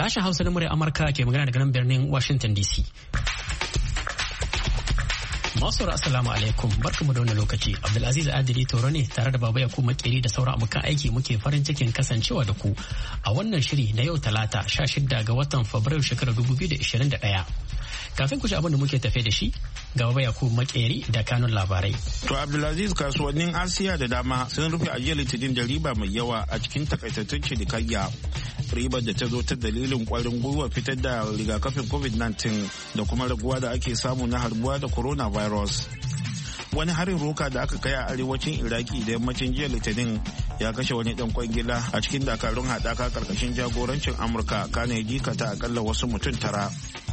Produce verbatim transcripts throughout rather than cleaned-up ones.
Sashen Hausa na murya Amurka ke magana daga nan birnin Washington D C. Masu assalamu alaikum, barkamu da wannan lokaci. Abdulaziz Adili Toro ne tare da Baba Yakubu Makeri da sauran abokan aiki muke farin cikin kasancewa da ku a wannan shiri na yau Talata sha shida ga watan Fabrairu shekarar dubu biyu da ishirin da ɗaya. Kafin ku ji abin da muke tafe da shi, ga Baba Yakubu Makeri da kanun labarai. To Abdulaziz, kasuwannin Asiya da dama sun rufe ajiyar Litinin da riba mai yawa a cikin takaitattun cinikayya. Ribar da ta zo ta dalilin kwarin gwiwa fitar da rigakafin covid nineteen da kuma raguwa da ake samu na harbuwa da coronavirus. Wani harin roka da aka kai a arewacin Iraki da yammacin jiya Litinin ya kashe wani dan kwangila a cikin dakarun haɗaka karkashin jagorancin Amurka, kana ya jikata akalla wasu mutum tara.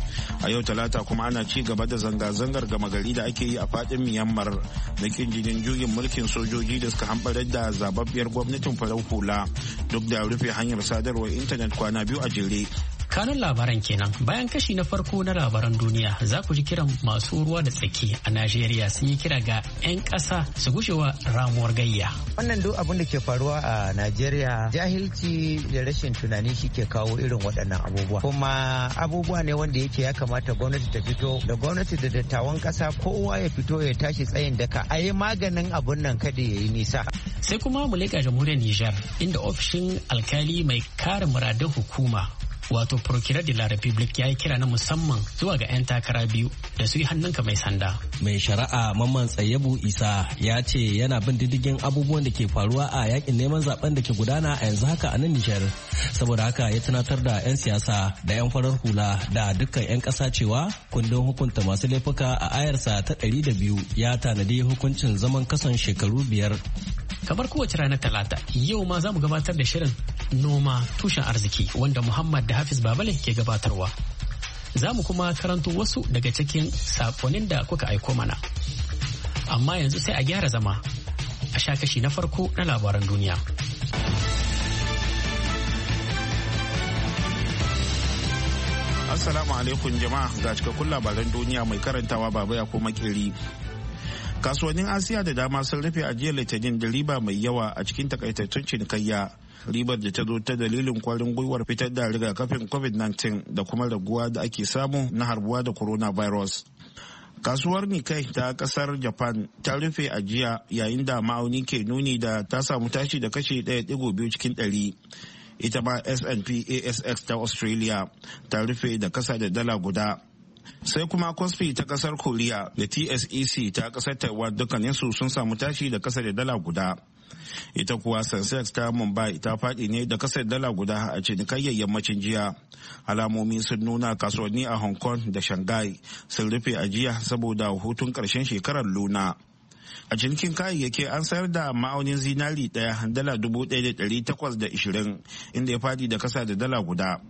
A yau Talata kuma ana ci gaba da zanga-zangar gama gari da ake yi a fadin Myanmar na kin jinin juyin mulkin sojoji da suka hambarar da zababbiyar gwamnatin farar hula duk da rufe hanyar sadarwar intanet kwana biyu a jere. Kanun labaran kenan. Bayan kashi na farko na labaran duniya, za ku ji kiran masu ruwa da tsaki a Najeriya sun yi kira ga 'yan ƙasa su gushewa ramuwar gayya. Wannan duk abin da ke faruwa a Najeriya, jahilci da rashin tunani shi ke kawo irin waɗannan abubuwa. Kuma abubuwa ne wanda yake ya kamata gwamnati ta fito da gwamnati da dattawan ƙasa kowa ya fito ya tashi tsayin daka a yi maganin abun nan kada ya yi nisa. Sai kuma mu leƙa jamhuriyar Nijar inda ofishin alkali mai kare muradun hukuma wato Procureur de la Republique ya yi kira na musamman zuwa ga 'yan takara biyu da su yi hannunka mai sanda. Mai shari'a Mamman Tsayyabu Isa ya ce yana bin diddigin abubuwan da ke faruwa a yakin neman zaben da ke gudana a yanzu haka a nan Nijar. Saboda haka ya tunatar da 'yan siyasa da 'yan farar hula da dukkan 'yan ƙasa cewa kundin hukunta masu laifuka a ayarsa ta ɗari da biyu ya tanadi hukuncin zaman kason shekaru biyar. Kamar kowace ranar Talata, yau ma za mu gabatar da shirin noma tushen arziki wanda Muhammad da Hafiz Babale ke gabatarwa. Za mu kuma karanto wasu daga cikin sakonin da kuka aiko mana. Amma yanzu sai a gyara zama a sha kashi na farko na labaran duniya. Assalamu alaikum jama'a, ga cikakkun labaran duniya mai karantawa Baba Yakubu Makeri. Kasuwannin Asiya da dama sun rufe ajiyar Litinin da riba mai yawa a cikin takaitattun cinikayya. Ribar da ta zo ta dalilin kwarin gwiwar fitar da rigakafin covid nineteen da kuma raguwa da ake samu na harbuwa da coronavirus. Kasuwar Nikkei ta kasar Japan ta rufe ajiya yayin da ma'auni ke nuni da ta samu tashi da kashi ɗaya digo biyu cikin ɗari. Ita ma S and P A S X ta Australia ta rufe da kasa da dala guda. Sai kuma Kospi ta kasar Korea da T S E C ta kasar Taiwan dukkaninsu sun samu tashi da kasa da dala guda. Ita kuwa Sensex ta Mumbai ta faɗi ne da kasar dala guda a cinikayyar yammacin jiya. Alamomi sun nuna kasuwanni a Hong Kong da Shanghai sun rufe ajiya saboda hutun ƙarshen shekarar Luna. A cinikin kayayyaki an sayar da ma'aunin zinari ɗaya dala dubu ɗaya da ɗari takwas da ishirin inda ya faɗi da kasa da dala guda.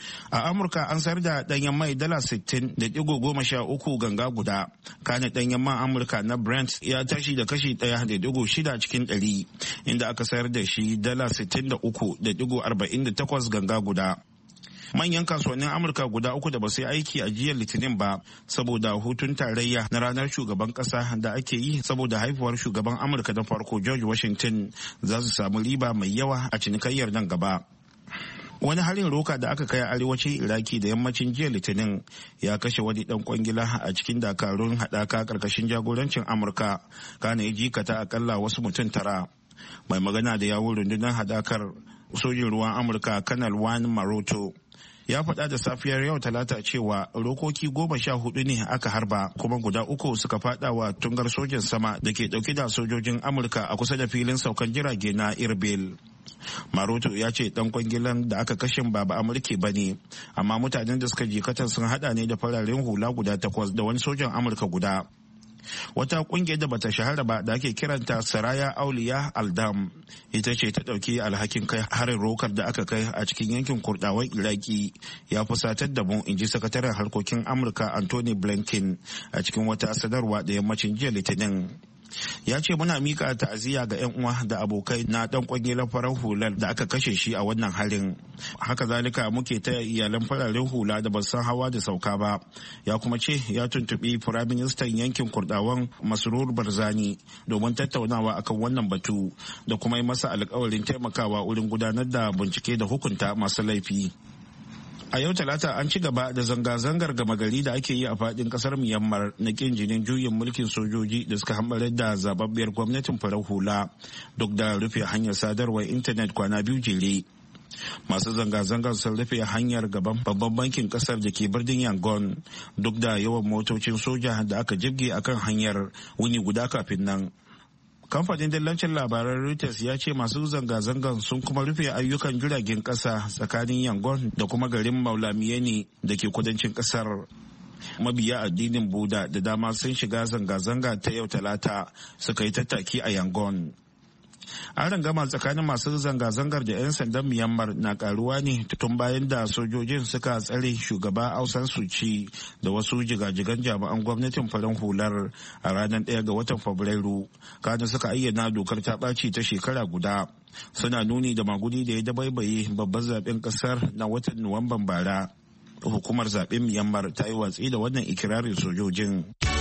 A Amurka an sayar da ɗanyen mai dala sittin da ɗigo goma sha uku ganga guda. Kane ɗanyen man Amurka na Brent ya tashi da kashi ɗaya da ɗigo shida cikin ɗari inda aka sayar da shi dala sittin da uku da ɗigo arba'in da takwas ganga guda. Manyan kasuwannin Amurka guda uku da ba su yi aiki a jiya Litinin ba saboda hutun tarayya na ranar shugaban kasa da ake yi saboda haifuwar shugaban Amurka na farko George Washington za su samu riba mai yawa a cinikayyar nan gaba. Wani harin roka da aka kai a arewacin Iraki da yammacin jiya Litinin ya kashe wani dan kwangila a cikin dakarun haɗaka karkashin jagorancin Amurka, kana ya jikata akalla wasu mutum tara. Mai magana da yawun rundunar haɗakar sojin ruwan Amurka Kanal Juan Maroto ya faɗa da safiyar yau Talata cewa rokoki goma sha hudu ne aka harba kuma guda uku suka faɗa wa tungar sojin sama da ke ɗauke da sojojin Amurka a kusa da filin saukan jirage na Erbil. Maroto ya ce dan kwangilan da aka kashe ba ba Amurke ba ne, amma mutanen da suka jikata sun hada ne da fararen hula guda takwas da wani sojan Amurka guda. Wata kungiyar da bata shahara ba da ake kiranta Saraya Auliya Aldam ita ce ta dauki alhakin kai harin rokar da aka kai a cikin yankin kurdawan Iraki ya fusatar da mu, inji sakataren harkokin Amurka Anthony Blinken a cikin wata sanarwa da yammacin jiya Litinin. Ya ce muna mika ta'aziyya ga 'yan uwa da abokai na dan kwangilar farar hular da aka kashe shi a wannan harin. Haka zalika muke taya iyalan fararen hula da ba san hawa da sauka ba. Ya kuma ce ya tuntubi firaministan yankin kurdawan Masrur Barzani domin tattaunawa akan wannan batu da kuma yi masa alkawarin taimakawa wurin gudanar da bincike da hukunta masu laifi. A yau talata an ci gaba da zanga-zangar gama gari da ake yi a fadin kasar Myanmar na kin jinin juyin mulkin sojoji da suka hambarar da zababbiyar gwamnatin farar hula duk da rufe hanyar sadarwar intanet kwana biyu jere. Masu zanga-zangar sun rufe hanyar gaban babban bankin kasar da ke birnin Yangon duk da yawan motocin soja da aka jibge akan hanyar wuni guda kafin nan. Kamfanin dillancin labaran Reuters ya ce masu zanga-zangar sun kuma rufe ayyukan jiragen kasa tsakanin Yangon da kuma garin Maulamiyeni da ke kudancin kasar. Mabiya addinin Buda da dama sun shiga zanga-zanga ta yau talata suka yi tattaki a Yangon. An rangama tsakanin masu zanga-zangar da 'yan sandan Myanmar na karuwa ne tun bayan da sojojin suka tsare shugaba Aung San Suu Kyi da wasu jigajigan jami'an gwamnatin farin hular a ranar ɗaya ga watan Fabrairu. Kada suka ayyana dokar ta ɓaci ta shekara guda. Suna nuni da magudi da ya dabaibaye babban zaben ƙasar na watan Nuwamban bara. Hukumar zaben Myanmar ta yi watsi da wannan ikirarin sojojin.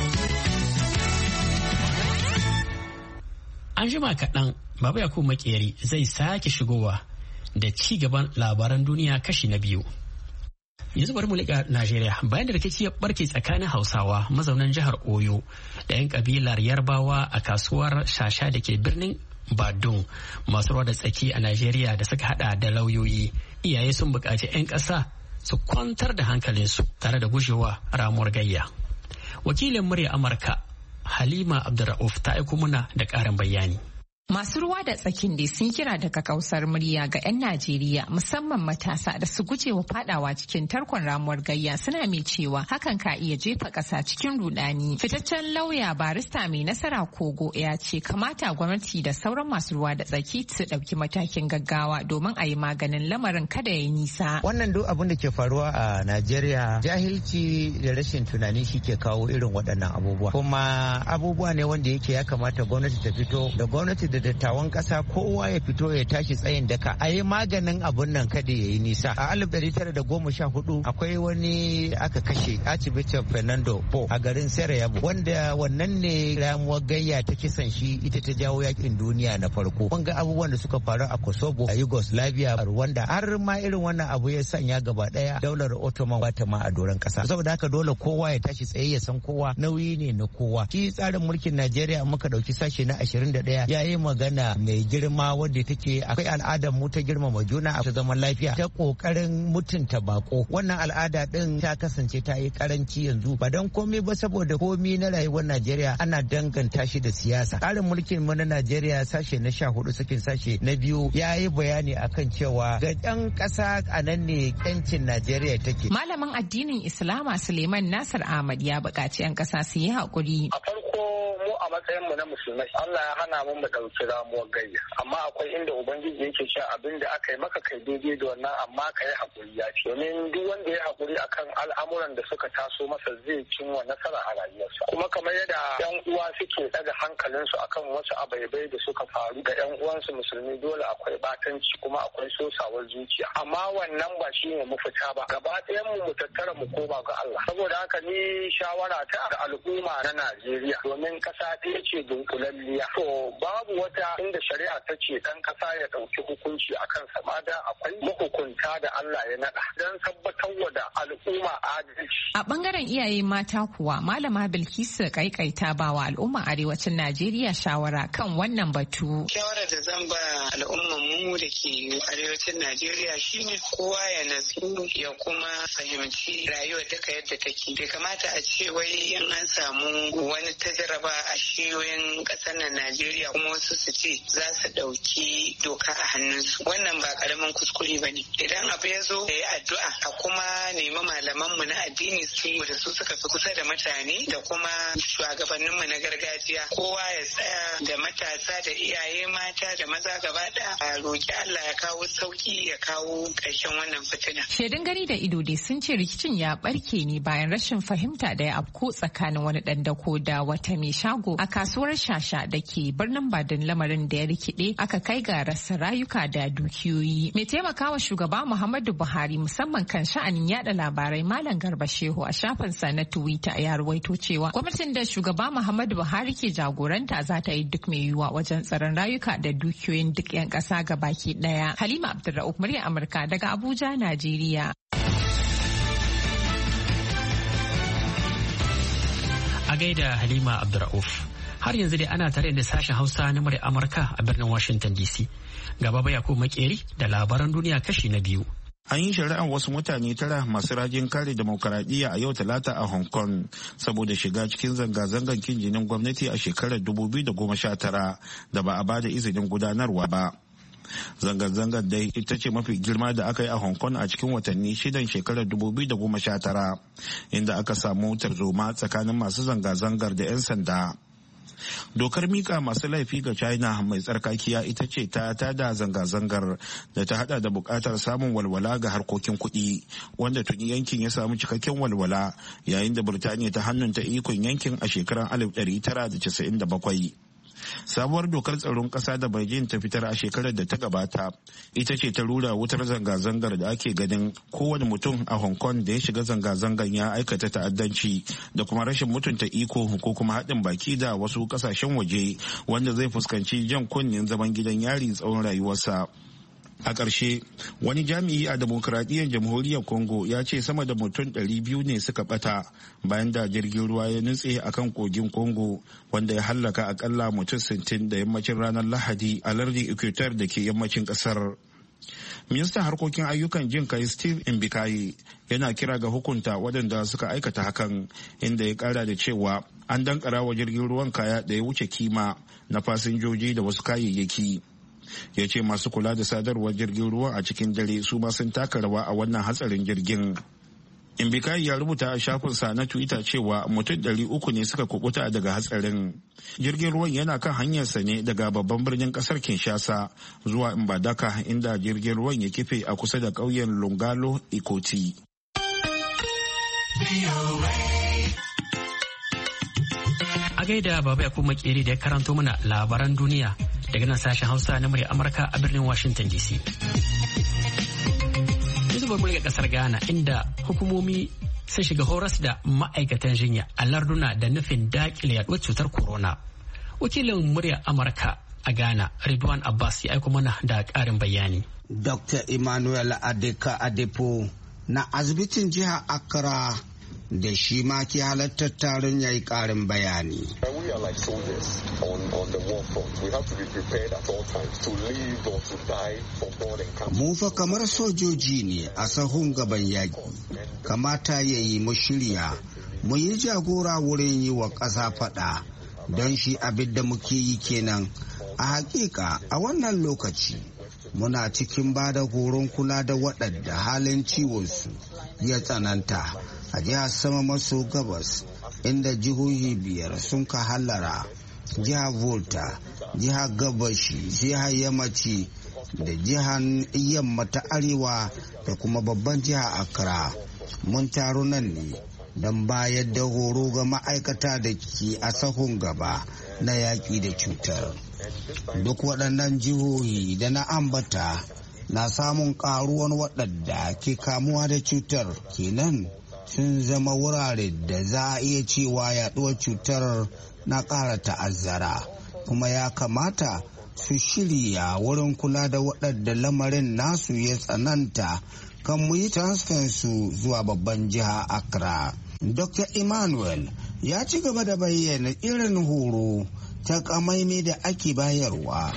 An jima kaɗan Baba Yakubu Makeri zai sake shigowa da ci gaban labaran duniya kashi na biyu. Yanzu bari mu liƙa Najeriya bayan da rikici ya barke tsakanin Hausawa mazaunan jihar Oyo da 'yan kabilar Yarbawa a kasuwar Shasha da ke birnin Badun. Masu ruwa da tsaki a Najeriya da suka hada da lauyoyi, iyaye sun buƙaci 'yan ƙasa su kwantar da hankalinsu tare da gujewa ramuwar gayya. Wakilin murya Amurka Halima Abdurrauf ta aiko muna da ƙarin bayani. Masu ruwa da tsakin dai sun kira daga kausar murya ga 'yan Najeriya musamman matasa da su guje wa fadawa cikin tarkon ramuwar gayya, suna mai cewa hakan ka iya jefa ƙasa cikin rudani. Fitaccen lauya barista mai nasara Kogo ya ce kamata gwamnati da sauran masu ruwa da tsaki su ɗauki matakin gaggawa domin a yi maganin lamarin kada ya yi nisa. Wannan duk abin da ke faruwa a Najeriya jahilci da rashin tunani shi ke kawo irin waɗannan abubuwa. Kuma abubuwa ne wanda yake ya kamata gwamnati ta fito da gwamnati da dattawan kasa kowa ya fito ya tashi tsayin daka a yi maganin abun nan kada ya yi nisa. A alif ɗari tara da goma sha hudu akwai wani aka kashe Archbishop Fernando Po a garin Sarajevo wanda wannan ne ramuwar gayya ta kisan shi ita ta jawo yakin duniya na farko. Mun ga abubuwan da suka faru a Kosovo, a Yugoslavia, Rwanda, har ma irin wannan abu ya sanya gaba daya daular Ottoman wata ma a doron kasa. Saboda haka dole kowa ya tashi tsaye ya san kowa nauyi ne na kowa. Shi tsarin mulkin Najeriya muka dauki sashe na ashirin da ɗaya ya yi magana mai girma wadda take akwai al'adar mu ta girmama juna a zaman lafiya ta kokarin mutunta bako. Wannan al'ada din ta kasance ta yi karanci yanzu ba don komai ba saboda komai na rayuwar Najeriya ana danganta shi da siyasa. Tsarin mulkin mu na Najeriya sashe na sha hudu sakin sashe na biyu ya yi bayani akan cewa ga ɗan ƙasa a nan ne yancin Najeriya take. Malamin addinin Islama Suleiman Nasir Ahmad ya buƙaci 'yan ƙasa su yi haƙuri. A farko mu a matsayin mu na musulmai Allah ya hana mu mu ɗauki ramuwar gayya, amma akwai inda ubangiji yake cewa abin da aka yi maka kai daidai da wannan amma ka yi haƙuri ya ce, domin duk wanda ya haƙuri akan al'amuran da suka taso masa zai cimma nasara a rayuwarsa. Kuma kamar yadda yan uwa suke ɗaga hankalinsu akan wasu abaibai da suka faru ga yan uwansu musulmi, dole akwai batanci kuma akwai sosawar zuciya, amma wannan ba shi ne mafita ba. Gaba ɗayan mu mu tattara mu koma ga Allah. Saboda haka ni shawara ta ga al'umma na Najeriya, domin ƙasa ɗaya ce dunkulalliya, to babu wata inda shari'a ta ce dan kasa ya dauki hukunci akan sama da akwai mahukunta da Allah ya nada don tabbatar da al'umma adalci. A bangaren iyaye mata kuwa Malama Bilkisu Kaikaita ba wa al'umma arewacin Najeriya shawara kan wannan batu. Shawara da zan ba al'umman mu da ke arewacin Najeriya shine kowa ya natsu ya kuma fahimci rayuwar duka yadda take. Bai kamata a ce wai in an samu wani tajaraba a shiyoyin ƙasar nan Najeriya kuma wasu su ce za su ɗauki doka a hannunsu. Wannan ba ƙaramin kuskure ba ne. Idan abu ya zo da yi addu'a a kuma nemi malamanmu na addini su da su suka fi kusa da mutane da kuma shugabanninmu na gargajiya. Kowa ya tsaya da matasa da iyaye mata da maza gaba ɗaya a roƙi Allah ya kawo sauki ya kawo ƙarshen wannan fitina. Shaidun gani da ido dai sun ce rikicin ya ɓarke ne bayan rashin fahimta da ya afko tsakanin wani ɗan dako da wata mai shago a kasuwar Shasha da ke birnin Badin, lamarin da ya rikide aka kai ga rasa rayuka da dukiyoyi. Mai taimakawa shugaba Muhammadu Buhari musamman kan sha'anin yada labarai Malam Garba Shehu a shafinsa na Twitter ya ruwaito cewa gwamnatin da shugaba Muhammadu Buhari ke jagoranta za ta yi duk mai yiwuwa wajen tsaron rayuka da dukiyoyin duk 'yan ƙasa gabaki ɗaya. Halima Abdulra'uf, muryar Amurka daga Abuja, Najeriya. A gaida Halima Abdurrauf. Har yanzu dai ana tare da sashen Hausa na murya Amurka a birnin Washington D C. Gaba baya ko makeri da labaran duniya kashi na biyu. An yi shari'ar wasu mutane tara masu rajin kare demokaradiyya a yau talata a Hong Kong saboda shiga cikin zanga-zangar kin jinin gwamnati a shekarar dubu biyu da goma sha tara da ba a ba da izinin gudanarwa ba. Zanga-zangar dai ita ce mafi girma da aka yi a Hong Kong a cikin watanni shidan shekarar dubu biyu da goma sha tara, inda aka samu tarzoma tsakanin masu zanga-zangar da 'yan sanda. Dokar mika masu laifi ga China mai tsarkakiya ita ce ta tada zanga-zangar da ta hada da bukatar samun walwala ga harkokin kuɗi, wanda tuni yankin ya samu cikakken walwala yayin da Birtaniya ta hannunta ikon yankin a shekarar alif ɗari tara da casa'in da bakwai. Sabuwar dokar tsaron ƙasa da Beijing ta fitar a shekarar da ta gabata ita ce ta rura wutar zanga-zangar da ake ganin kowane mutum a Hong Kong da ya shiga zanga-zangar ya aikata ta'addanci da kuma rashin mutunta iko ko kuma haɗin baki da wasu ƙasashen waje wanda zai fuskanci jan kunnen zaman gidan yari tsawon rayuwarsa. A ƙarshe, wani jami'i a demokuraɗiyyar jamhuriyar Congo ya ce sama da mutum ɗari biyu ne suka ɓata bayan da jirgin ruwa ya nutse a kan kogin Congo wanda ya hallaka akalla mutum sittin da yammacin ranar Lahadi a lardin Equateur da ke yammacin ƙasar. Ministan harkokin ayyukan jin kai Steve Mbikayi yana kira ga hukunta waɗanda suka aikata hakan, inda ya ƙara da cewa an dankara wa jirgin ruwan kaya da ya wuce kima na fasinjoji da wasu kayayyaki. Ya ce masu kula da sadarwar jirgin ruwa a cikin dare su ma sun taka rawa a wannan hatsarin jirgin. Mbikayi ya rubuta a shafinsa na Twitter cewa mutum ɗari uku ne suka kubuta daga hatsarin. Jirgin ruwan yana kan hanyarsa ne daga babban birnin kasar Kinshasa zuwa Mbadaka, inda jirgin ruwan ya kife a kusa da ƙauyen Lungalo Ikoti. A gaida Baba ya kuma Makeri da ya karanto mana labaran duniya daga nan sashen Hausa na murya Amurka a birnin Washington D C. Yanzu bar ga kasar Ghana, inda hukumomi sun shiga horas da ma'aikatan jinya a larduna da nufin dakile yaduwar cutar corona. Wakilin murya Amurka a Ghana, Ridwan Abbas, ya aiko mana da ƙarin bayani. Doctor Emmanuel Adeka Adepo na asibitin jihar Accra da shi ma ke halartar taron ya yi ƙarin bayani. Mu fa kamar sojoji ne a sahun gaban yaƙi, kamata ya yi mu shirya, mu yi jagora wurin yi wa ƙasa faɗa, don shi abin da muke yi kenan. A hakika a wannan lokaci muna cikin ba da horon kula da waɗanda halin ciwonsu ya tsananta a jihar sama maso gabas, inda jihohi biyar sun ka hallara: jihar Volta, jihar gabashi, jihar yammaci da jihar yamma ta arewa da kuma babban jihar Accra. Mun taru nan ne don bayar da horo ga ma'aikata da ke a sahun gaba na yaƙi da cutar. Duk waɗannan jihohi da na ambata na samun ƙaruwan waɗanda ke kamuwa da cutar, kenan sun zama wurare da za a iya cewa yaɗuwar cutar na ƙara ta'azzara, kuma ya kamata su shirya wurin kula da waɗanda lamarin nasu ya tsananta kan mu yi transfer su zuwa babban jiha Accra. Doctor Emmanuel ya ci gaba da bayyana irin horo ta kamaime da ake bayarwa.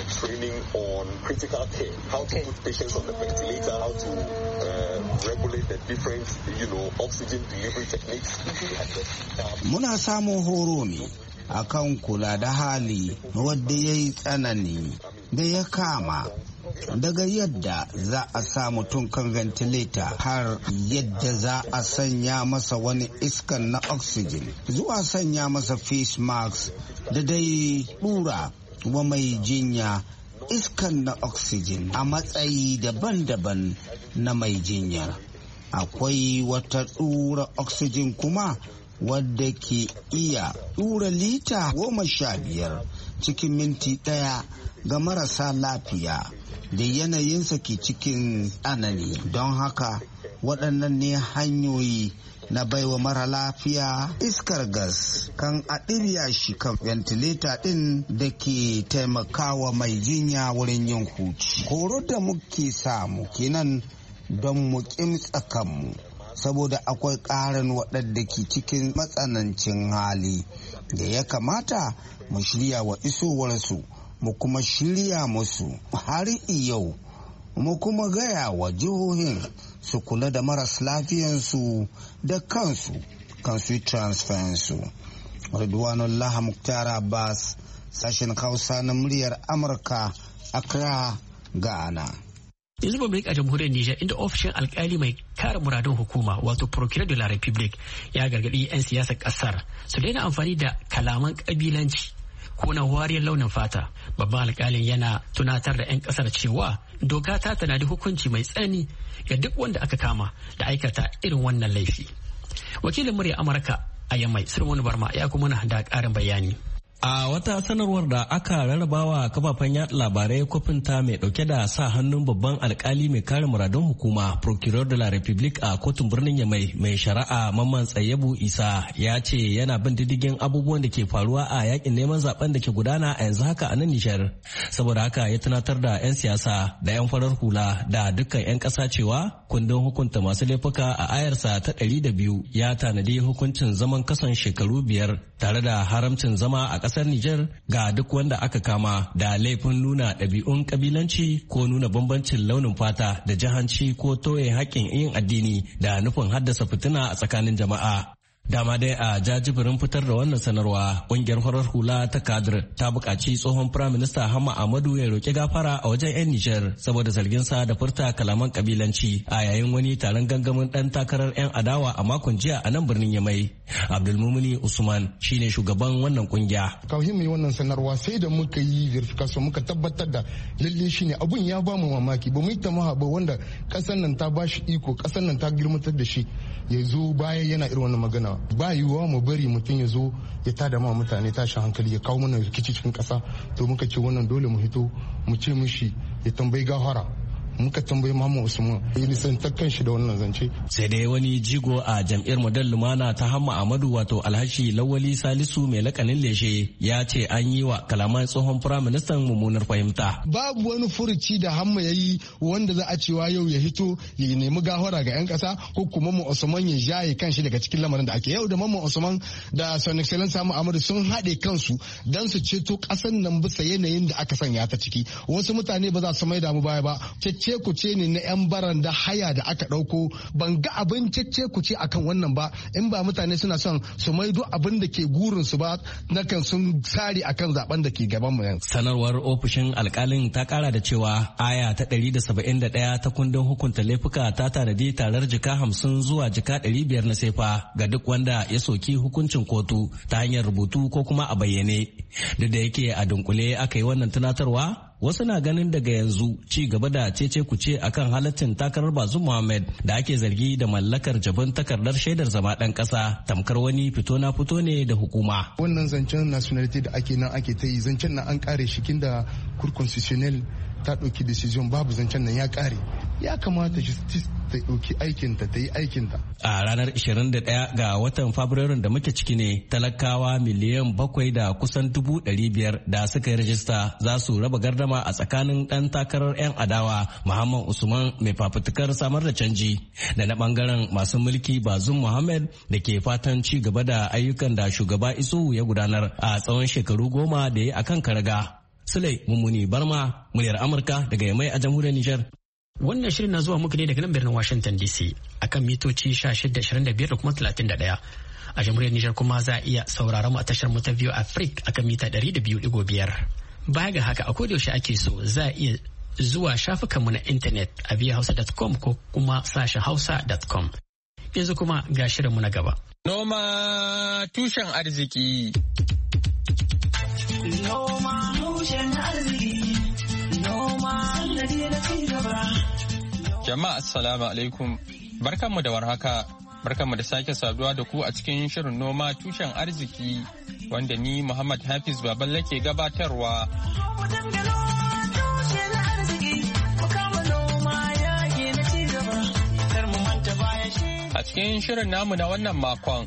Muna samun horo ne akan kula da hali wadda ya yi tsanani da ya kama, daga yadda za a sa mutum kan ventilator har yadda za a sanya masa wani iskan na oxygen, zuwa sanya masa face mask da dai dura wa mai jinya iskan na oxygen a matsayi daban-daban na mai jinyar. Akwai wata dura oxygen kuma wadda ke iya dura lita goma sha biyar cikin minti ɗaya ga marasa lafiya da yanayinsa ke cikin tsanani. Don haka waɗannan ne hanyoyi na baiwa mara lafiya iskar gas kan a ɗirya shi kan ventilator ɗin da ke taimakawa mai jinya wurin yin huci. Horo da muke samu kenan don mu kimtsa kanmu saboda akwai ƙarin waɗanda ke cikin matsanancin hali da ya kamata mu shirya wa isowarsu, mu kuma shirya musu har yau, mu kuma gaya wa jihohin su kula da maras lafiyansu da kansu kansu transferensu. Ridwanullah Muktar Abbas, sashen Hausa na muryar Amurka, Accra, Ghana. Yanzu ba mai a jamhuriyar Nijar, inda ofishin alkali mai kare muradun hukuma wato Procureur de la République ya gargaɗi 'yan siyasar ƙasar su daina amfani da kalaman ƙabilanci ko na wariyar launin fata. Babban alkalin yana tunatar da 'yan ƙasar cewa doka ta tanadi hukunci mai tsanani ga duk wanda aka kama da aikata irin wannan laifi. Wakilin murya Amurka a Yammai, Sulmanu Barma, ya kuma na da ƙarin bayani. A wata sanarwar da aka rarrabawa kafafen yaɗa labarai kwafinta mai ɗauke da sa hannun babban alkali mai kare muradun hukuma Procureur de la République a kotun birnin Yamai mai shari'a Mamman Tsayyabu Isa ya ce yana bin diddigin abubuwan da ke faruwa a yakin neman zaben da ke gudana a yanzu haka a nan Nijar. Saboda haka ya tunatar da 'yan siyasa da 'yan farar hula da dukkan 'yan ƙasa cewa kundin hukunta masu laifuka a ayarsa ta ɗari da biyu ya tanadi hukuncin zaman kason shekaru biyar tare da haramcin zama a kasar Nijar ga duk wanda aka kama da laifin nuna ɗabi'un kabilanci ko nuna bambancin launin fata da jahanci ko toye haƙƙin yin addini da nufin haddasa fitina a tsakanin jama'a. Dama dai a jajibirin fitar da wannan sanarwa, ƙungiyar farar hula ta kadir ta buƙaci tsohon firaminista Hamma Ahmadu ya roƙi gafara a wajen 'yan Nijar saboda zarginsa da furta kalaman kabilanci a yayin wani taron gangamin ɗan takarar 'yan adawa a makon jiya a nan birnin Yamai. Abdulmumuni Usman shine shugaban wannan ƙungiya. Kafin mu yi wannan sanarwa sai da muka yi verification muka tabbatar da lalle shine abun ya ba mu mamaki, ba mu yi tamaha ba wanda ƙasar nan ta ba shi iko, ƙasar nan ta girmatar da shi ya zo baya yana irin wannan magana. Ba yiwuwa mu bari mutum ya zo ya tada ma mutane tashin hankali ya kawo mana rikici cikin ƙasa, to muka ce wannan dole mu hito mu ce mishi ya tambayi gafara. Muka tambayi Muhammad Usman ya nisantar kan shi da wannan zance. Sai dai wani jigo a jam'iyyar Model Lumana ta Hamma Ahmadu wato Alhashi Lawali Salisu mai lakanin leshe ya ce an yi wa kalaman tsohon firaministan mummunar fahimta. Babu wani furuci da Hamma ya yi wanda za a cewa yau ya hito ya nemi gafara ga 'yan ƙasa ko kuma Mamman Usman ya jaye kan shi daga cikin lamarin da ake yau da Mamman Usman da Son Excellence Hamma Ahmadu sun haɗe kansu don su ceto ƙasar nan bisa yanayin da aka sanya ta ciki. Wasu mutane ba za su maida mu baya ba. Cece ku ce ne na 'yan baranda haya da aka ɗauko, ban ga abin cece ku ce akan wannan ba, in ba mutane suna son su maido abin da ke gurin su ba na kan sun sare akan zaben da ke gaban mu yanzu. Sanarwar ofishin alkalin ta kara da cewa aya ta ɗari da saba'in da ɗaya ta kundin hukunta laifuka ta tanadi tarar jika hamsin zuwa jika ɗari biyar na sefa ga duk wanda ya soki hukuncin kotu ta hanyar rubutu ko kuma a bayyane. Duk da yake a dunkule aka yi wannan tunatarwa, wasu na ganin daga yanzu ci gaba da cece kuce akan halaccin takarar Bazoum Mohammed da ake zargi da mallakar jabin takardar shaidar zama ɗan ƙasa tamkar wani fito na fito ne da hukuma. Wannan zancen nationality da ake nan ake ta yi, zancen nan an kare shi kinda Cour constitutionnelle ta ɗauki decision, babu zancen nan ya kare. Ya kamata justice ta ɗauki aikinta ta yi aikinta. A ranar ishirin da ɗaya ga watan Fabrairun da muke ciki ne talakawa miliyan bakwai da kusan dubu ɗari biyar da suka yi rajista za su raba gardama a tsakanin ɗan takarar 'yan adawa Muhammad Usman mai fafutukar samar da canji da na ɓangaren masu mulki Bazoum Mohammed da ke fatan ci gaba da ayyukan da shugaba Isuhu ya gudanar a tsawon shekaru goma da ya akan karaga. Sule Mummuni Barma, muryar Amurka daga Yamai a jamhuriyar Nijar. Wannan shirin na zuwa muku ne daga nan birnin Washington D C akan mitoci sha shida, ashirin da biyar da kuma talatin da ɗaya. A jamhuriyar Nijar kuma za a iya sauraron mu a tashar mu ta View Africa akan mita ɗari da biyu ɗigo biyar. Baya ga haka a koda yaushe ake so za a iya zuwa shafukanmu na intanet a via hausa dot com ko kuma sashen hausa dot com. Yanzu kuma ga shirinmu na gaba. Noma tushen arziki. Noma tushen arziki. Noma sannadi na ci gaba. Jama'a assalamu alaikum. Barkanmu da warhaka. Barkanmu da sake saduwa da ku a cikin shirin noma tushen arziki wanda ni Muhammad Hafiz Baballe ke gabatarwa. A cikin shirin namu na wannan makon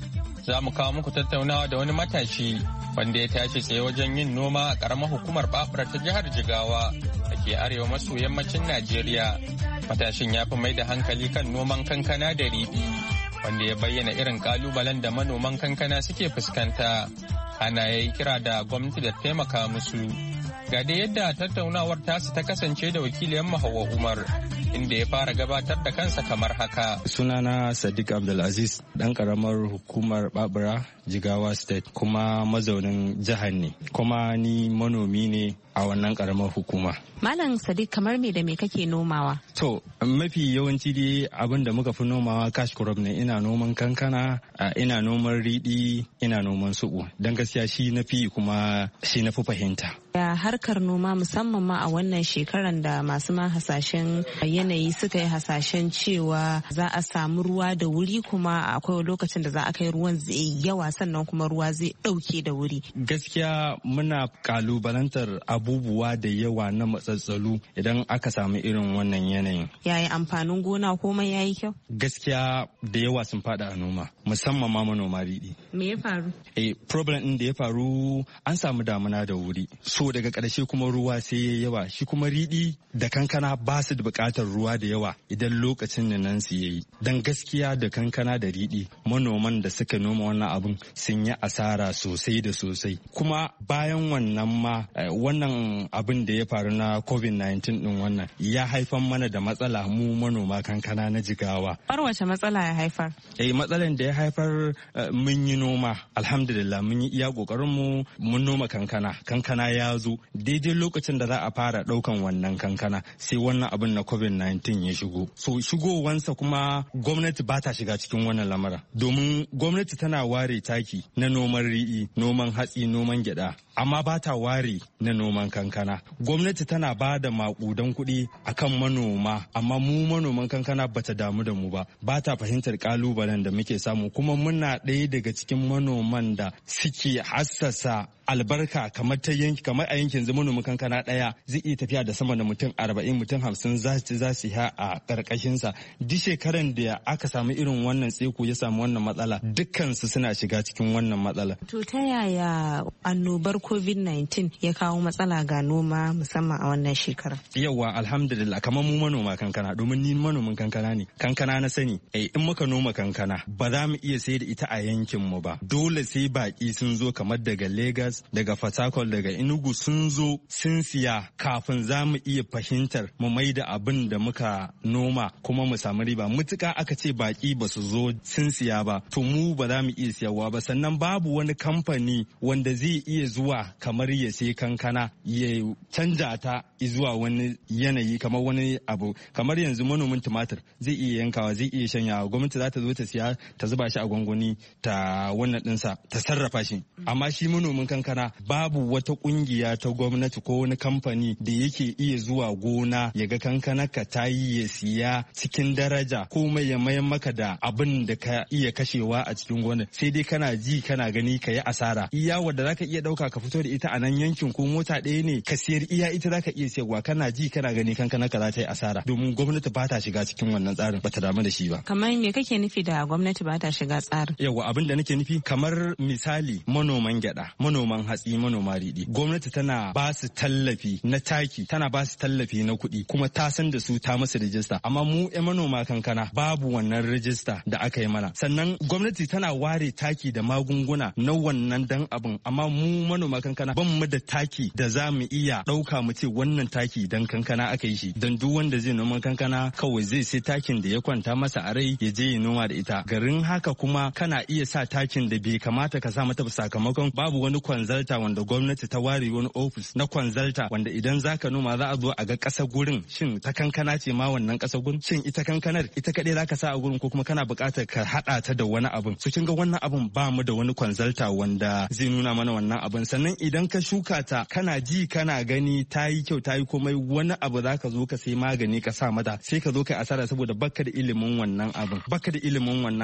za mu kawo muku tattaunawa da wani matashi wanda ya tashi tsaye wajen yin noma a ƙaramar hukumar Babura ta jihar Jigawa da ke arewa maso yammacin Najeriya. Matashin ya fi mai da hankali kan noman kankana da riɗi, wanda ya bayyana irin ƙalubalen da manoman kankana suke fuskanta. Ana ya yi kira da gwamnati da taimaka musu. Ga dai yadda tattaunawar tasu ta kasance da wakiliyar Hauwa Umar, inda ya fara gabatar da kansa kamar haka. Sunana Sadiq Abdulaziz, ɗan ƙaramar hukumar Babura, Jigawa State, kuma mazaunin jihar ne, kuma ni manomi ne a wannan ƙaramar hukuma. Malam Sadiq, kamar me da me kake nomawa? To, mafi yawanci dai abin da muka fi nomawa cash crop ne. Ina noman kankana, ina noman riɗi, ina noman suɓu. Don gaskiya shi na fi kuma shi na fi fahimta. Ya harkar noma musamman ma a wannan shekaran da masu ma hasashen yanayi suka yi hasashen cewa za a samu ruwa da wuri, kuma akwai lokacin da za a kai ruwan zai yawa sannan kuma ruwa zai ɗauke da wuri. Gaskiya muna kalubalantar abubuwa da yawa na matsatsalu idan aka samu irin wannan yanayin. Yayi amfanin gona komai yayi kyau? Gaskiya da yawa sun fada a noma, musamman ma manoma riɗi. Me ya faru? Eh, problem ɗin da ya faru an samu damuna da wuri. So daga ƙarshe kuma ruwa sai ya yawa. Shi kuma riɗi da kankana ba su da buƙatar ruwa da yawa idan lokacin da nan su yayi. Dan gaskiya da kankana da riɗi manoman da suka noma wannan abun sun yi asara sosai da sosai. Kuma bayan wannan ma wannan abin da ya faru na covid nineteen din wannan ya haifar mana da matsala mu manoma kankana na Jigawa. Har wace matsala ya haifar? Eh, matsalan da ya haifar mun yi noma, alhamdulillah mun yi iya kokarin mu mun noma kankana. Kankana ya zo daidai lokacin da za a fara daukan wannan kankana sai wannan abin na covid nineteen ya shigo. So shigowansa kuma gwamnati ba ta shiga cikin wannan lamara, domin gwamnati tana ware taki na noman riɗi, noman hatsi, noman gyada, amma ba ta ware na noman kankana. Gwamnati tana ba da makudan kuɗi akan manoma, amma mu manoman kankana ba ta damu da mu ba, ba ta fahimtar kalubalen da muke samu, kuma muna ɗaya daga cikin manoman da suke hassasa albarka kamar ta yanki, kamar a yankin manomin kankana ɗaya zai iya tafiya da sama da mutum arba'in mutum hamsin za su za su ha a ƙarƙashinsa. Duk shekaran da aka samu irin wannan tseko ya samu wannan matsala, dukkansu suna shiga cikin wannan matsala. To ta yaya annobar covid nineteen ya kawo matsala ga noma musamman a wannan shekara? Yawwa, alhamdulillah, kamar mu manoma kankana, domin ni manomin kankana ne, kankana na sani. Eh, in muka noma kankana ba za mu iya sayar da ita a yankin mu ba, dole sai baki sun zo kamar daga Lagos, daga Fatakwal, daga Enugu sun zo sun siya kafin za mu iya fahimtar mu mai da abin da muka noma kuma mu samu riba. Mutuka aka ce baki ba su zo sun siya ba, to mu ba za mu iya siyarwa ba. Sannan babu wani kamfani wanda zai iya zuwa kamar ya sai kankana ya canja ta zuwa wani yanayi kamar wani abu. Kamar yanzu manomin tumatir zai iya yankawa, zai iya shanyawa, gwamnati za ta zo ta siya ta zuba shi a gwangwani ta wannan dinsa ta sarrafa shi. Amma shi manomin kankana babu wata kungiya ta gwamnati ko wani kamfani da yake iya zuwa gona ya ga kankana ka ta yi ya siya cikin daraja ko mai ya mayan maka da abin da ka iya kashewa a cikin gonar, sai dai kana ji kana gani ka yi asara. Iya wadda zaka iya dauka ka fito da ita a nan yankin ko mota ɗaya ne ka siyar, iya ita zaka iya siyarwa, kana ji kana gani kankana ka za ta yi asara, domin gwamnati ba ta shiga cikin wannan tsarin, ba ta damu da shi ba. Kamar me kake nufi da gwamnati ba ta shiga tsarin? Yawa, abin da nake nufi kamar misali manoman gyada, manoman hatsi, manoma riɗi, gwamnati tana ba su tallafi na taki, tana ba su tallafi na kuɗi, kuma ta san da su ta musu rijista. Amma mu ƴan manoma kankana babu wannan rijista da aka yi mana. Sannan gwamnati tana ware taki da magunguna na wannan dan abin, amma mu manoma kankana ban mu da taki da za mu iya ɗauka mu ce wannan taki dan kankana aka yi shi. Dan duk wanda zai noma kankana kawai zai sai takin da ya kwanta masa a rai ya je ya noma da ita. Garin haka kuma kana iya sa takin da bai kamata ka sa mata sakamakon babu wani kwanzalta wanda gwamnati ta ware wani ofis na kwanzalta wanda idan zaka noma za a zo a ga ƙasa gurin shin ta kankana ce ma wannan ƙasa gurin, shin ita kankanar ita kaɗai zaka sa a gurin ko kuma kana buƙatar ka haɗa ta da wani abin. So kin ga wannan abin ba mu da wani kwanzalta wanda zai nuna mana wannan abin. Sannan idan ka shuka ta kana ji kana gani ta yi kyau ta yi komai, wani abu zaka zo ka sai magani ka sa mata sai ka zo kai asara saboda baka da ilimin wannan abin, baka da ilimin wannan abin. Kawai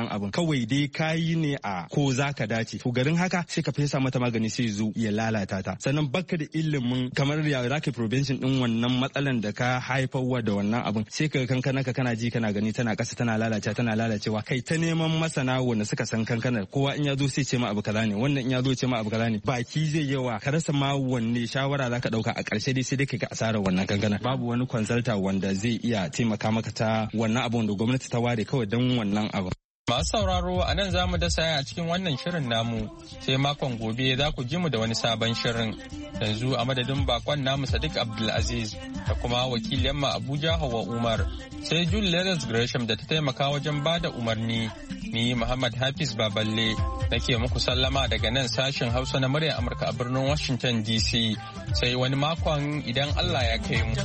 kawai dai kayi ne a ko zaka dace to garin haka sai ka fesa mata magani sai zo ya lalata ta sannan baka da ilimin kamar ya zaka prevention din wannan matsalan da ka haifarwa da wannan abin sai ka kankana ka kana ji kana gani tana kasa tana lalacewa tana lalacewa kai ta neman masana wanda suka san kankanar kowa in ya zo sai ce ma abu kaza ne wannan in ya zo ce ma abu kaza ne baki zai yawa ka rasa ma wanne shawara zaka dauka a ƙarshe dai sai dai kai ka asarar wannan kankanar babu wani consultant wanda zai iya taimaka maka ta wannan abun da gwamnati ta ware kawai don wannan abu. Masu sauraro a nan za mu dasa a cikin wannan shirin namu sai makon gobe za ku ji mu da wani sabon shirin. Yanzu a madadin bakon namu Sadiq Abdulaziz da kuma wakilin mu Abuja Hauwa Umar sai Julius Gresham da ta taimaka wajen bada umarni. Ni Muhammad Hafiz Baballe nake muku sallama daga nan sashen Hausa na muryar Amurka a birnin Washington D C sai wani makon idan Allah ya kai mu.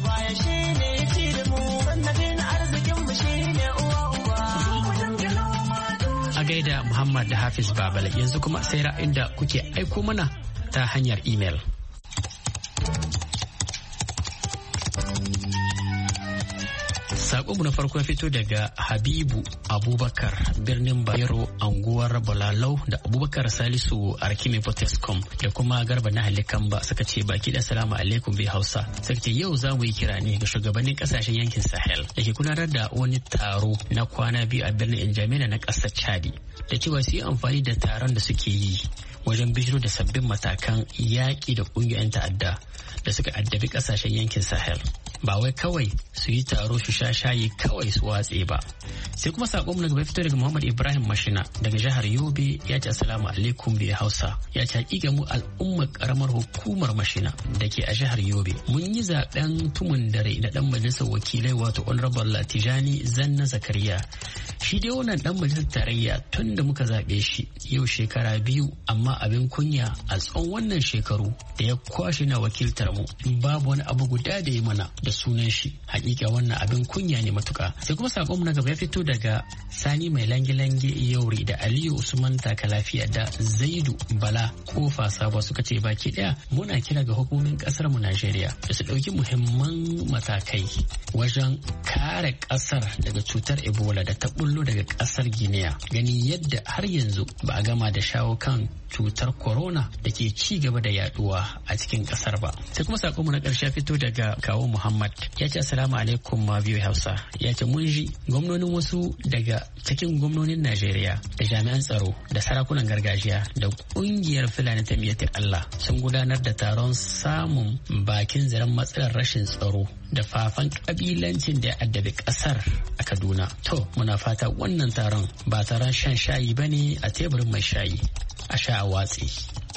A gaida Muhammad da Hafiz Babala yanzu kuma sai ra'ayin da kuke aiko mana ta hanyar imel. Sakonmu na farko ya fito daga Habibu Abubakar birnin Bayero anguwar Balalau da Abubakar Salisu Arkime Potescom da kuma Garba na Halikamba suka ce baki da salamu alaikum bai Hausa. Suka ce yau za mu yi kira ne ga shugabannin kasashen yankin Sahel da ke gudanar da wani taro na kwana biyu a birnin N'Djamena na ƙasar Chadi da cewa su yi amfani da taron da suke yi wajen bijiro da sabbin matakan yaƙi da ƙungiyoyin ta'adda da suka addabi ƙasashen yankin Sahel. Ba wai kawai su yi taro su sha shayi kawai su watse ba. Sai kuma sakon na gaba fito daga Muhammad Ibrahim Mashina daga jihar Yobe ya ce assalamu alaikum bai Hausa. Ya ce hakika mu al'ummar karamar hukumar Mashina da ke a jihar Yobe. Mun yi zaben tumun dare na dan majalisar wakilai wato Honorable Latijani Zanna Zakariya. Shi dai wannan dan majalisar tarayya tun da muka zaɓe shi yau shekara biyu amma abin kunya a tsawon wannan shekaru da ya kwashe na wakiltar mu babu wani abu guda da ya mana da sunan shi. Hakika wannan abin kunya ne matuka. Sai kuma sakon mu na gaba ya fito daga Sani mai lange-lange Yauri da Aliyu Usman Taka Lafiya da Zaidu Bala Kofa Sabo suka ce baki daya muna kira ga hukumomin kasar mu Najeriya da su dauki muhimman matakai wajen kare kasar daga cutar Ebola da ta bullo daga kasar Guinea. Gani yadda har yanzu ba a gama da shawo kan cutar corona da ke ci gaba da yaduwa a cikin kasar ba. Sai kuma sakon mu na karshe fito daga Kawo Muhammad ya ce assalamu alaikum ma biyu Hausa. Ya ce mun ji gwamnonin wasu daga cikin gwamnonin Najeriya da jami'an tsaro da sarakunan gargajiya da kungiyar Fulani ta miyatar Allah sun gudanar da taron samun bakin zaren matsalar rashin tsaro da fafan kabilancin da ya addabi kasar a Kaduna. To muna fata wannan taron ba taron shan shayi bane a teburin mai shayi a sha a watsi.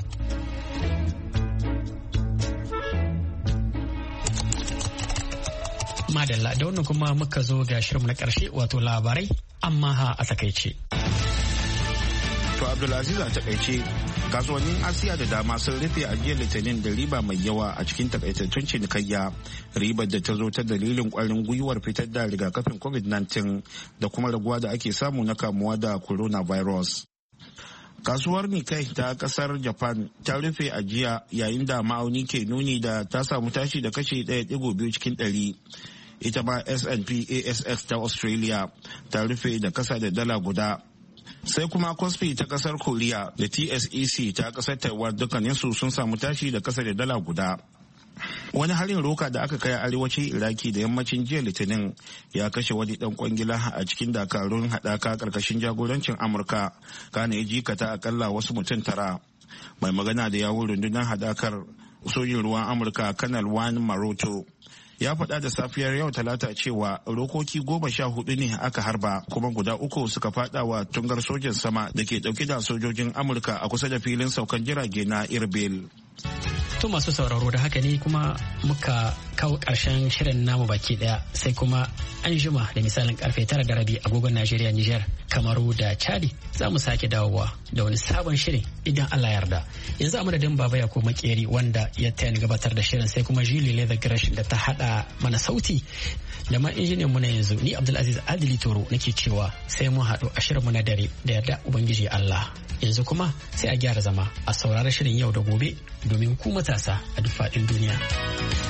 Madalla da wannan kuma muka zo ga shirin na ƙarshe wato labarai amma ha a takaice. To Abdulaziz a takaice kasuwannin Asiya da dama sun rufe a jiya Litinin da riba mai yawa a cikin takaitattun cinikayya, ribar da ta zo ta dalilin kwarin gwiwar fitar da rigakafin covid nineteen da kuma raguwa da ake samu na kamuwa da coronavirus. Kasuwar Nikkei ta kasar Japan ta rufe a jiya yayin da ma'auni ke nuni da ta samu tashi da kashi ɗaya digo biyu cikin ɗari. Ita ma S and P A S X ta Australia ta rufe da kasa da dala guda. Sai kuma Kospi ta kasar Korea da T S E C ta kasar Taiwan dukkaninsu sun samu tashi da kasa da dala guda. Wani harin roka da aka kai a arewacin Iraki da yammacin jiya Litinin ya kashe wani dan kwangila a cikin dakarun haɗaka ƙarƙashin jagorancin Amurka, kana ya jikata akalla wasu mutum tara. Mai magana da yawun rundunar haɗakar sojin ruwan Amurka Kanal Juan Maroto ya faɗa da safiyar yau talata cewa rokoki goma sha hudu ne aka harba kuma guda uku suka faɗa wa tungar sojan sama da ke ɗauke da sojojin Amurka a kusa da filin saukan jirage na Irbil. To masu sauraro da haka ne kuma muka kawo ƙarshen shirin namu baki daya sai kuma an jima da misalin karfe tara da rabi agogon Najeriya, Nijar, Kamaru da Chadi za mu sake dawowa da wani sabon shirin idan Allah yarda. Yanzu a madadin Baba Yakubu Makeri wanda ya taya gabatar da shirin sai kuma Julie Leather Grash da ta hada mana sauti da ma injiniyan mu na yanzu ni Abdulaziz Adili Toro nake cewa sai mu haɗu a shirin mu na dare da yarda Ubangiji Allah. Yanzu kuma sai a gyara zama a saurari shirin yau da gobe domin ku matasa a duk faɗin duniya.